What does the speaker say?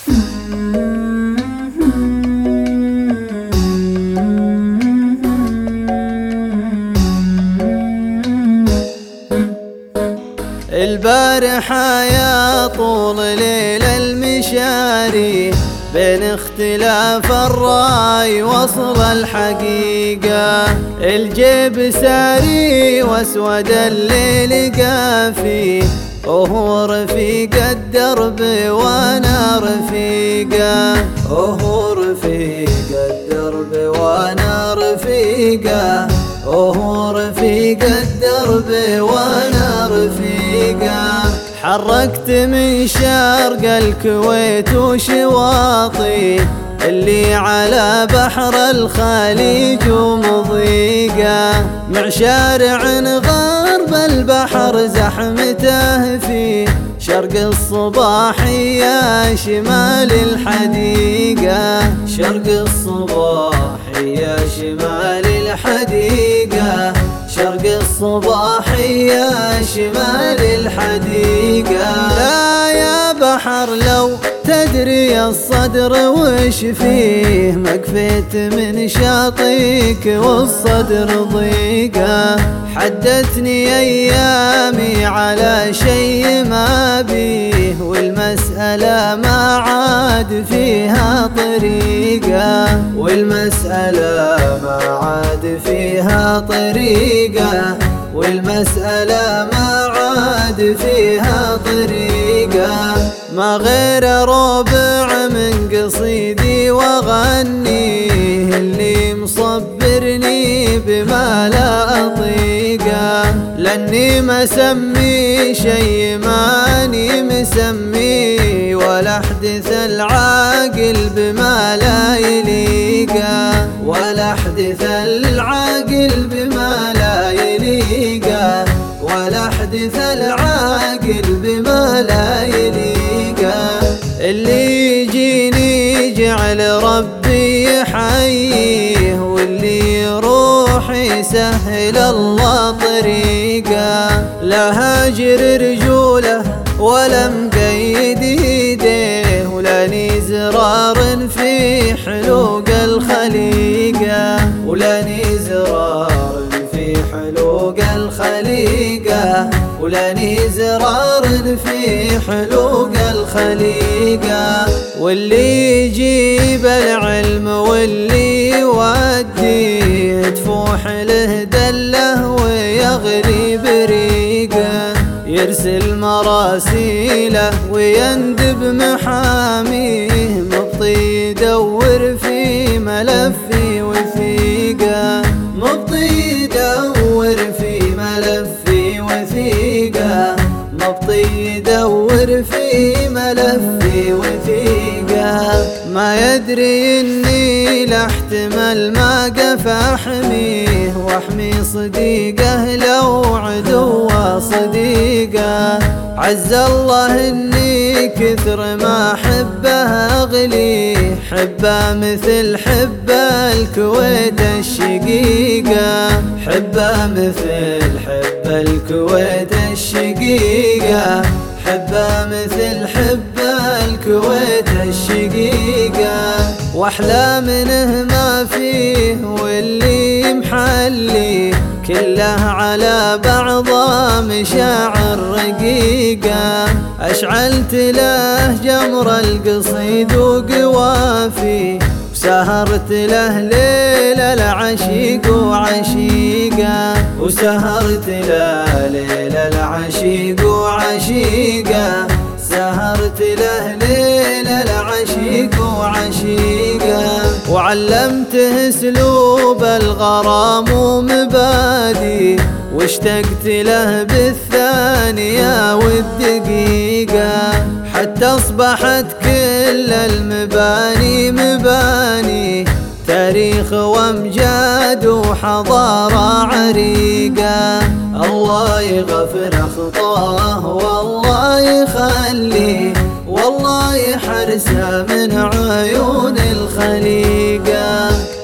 البارحة يا طول ليل المشاري بين اختلاف الرأي وصل الحقيقة. الجيب ساري واسود الليل قافي، وهو رفيق الدرب وانا رفيقه، وهو رفيق الدرب وانا رفيقه، وهو رفيق الدرب وانا رفيقه. حركت من شرق الكويت وشواطي اللي على بحر الخليج ومضيقه، مع شارع غرب البحر زحمته فيه شرق الصباحية شمال الحديقة، شرق الصباحية شمال الحديقة، شرق الصباحية شمال الحديقة. لا يا بحر لو تدري الصدر وش فيه، مكفيت من شاطيك والصدر ضيقة. حدتني أيامي على شي ما بيه، والمسألة ما عاد فيها طريقة، والمسألة ما عاد فيها طريقة، والمسألة ما عاد فيها طريقة. ما غير ربع من قصيدي وغنيه اللي مصبرني بما لا أطيقه، لاني مسمي شي ماني مسمي، ولا احدث العاقل بما لا يليقه، ولا احدث العاقل بما لا يليقه، ولا احدث العاقل بما لا يليقه. اللي يجيني جعل ربي يحييه، واللي يروح يسهل الله طريقه. لا هاجر رجوله ولا مقيد يديه، ولاني زرار في حلوق الخليقه، ولاني زرار في حلوق الخليقه، ولاني زرار في حلوق الخليقه. واللي يجيب العلم واللي يوديه تفوح له دله ويغري بريقه، يرسل مراسيله ويندب محاميه، مبطي يدور في ملفي وثيقه، مبطي يدور في ملفي وثيقه، مبطي يدور في ملفي وثيقه. ما يدري اني لا احتمل ما قف احميه، واحمي صديقه لو عدوه صديقه. عز الله اني كثر ما حبه اغليه، حبه مثل حبه الكويت الشقيقه، حبه مثل حبه الكويت الشقيقه، حبه مثل حبه الكويت الشقيقه. واحلى منه ما فيه واللي محلي كله على بعضه مشاعر رقيقه. أشعلت له جمر القصيد وقوافي، وسهرت له ليل العشيق وعشيقه، وسهرت له ليل العشيق وعشيقه، سهرت له ليل العشيق وعشيقه. وعلمته اسلوب الغرام ومبادئ، واشتقت له بالثانية والدقيقة، حتى أصبحت كل المباني مباني تاريخ وامجاد وحضارة عريقة. الله يغفر خطاه والله يخليه، والله يحرسه من عيون الخليقة.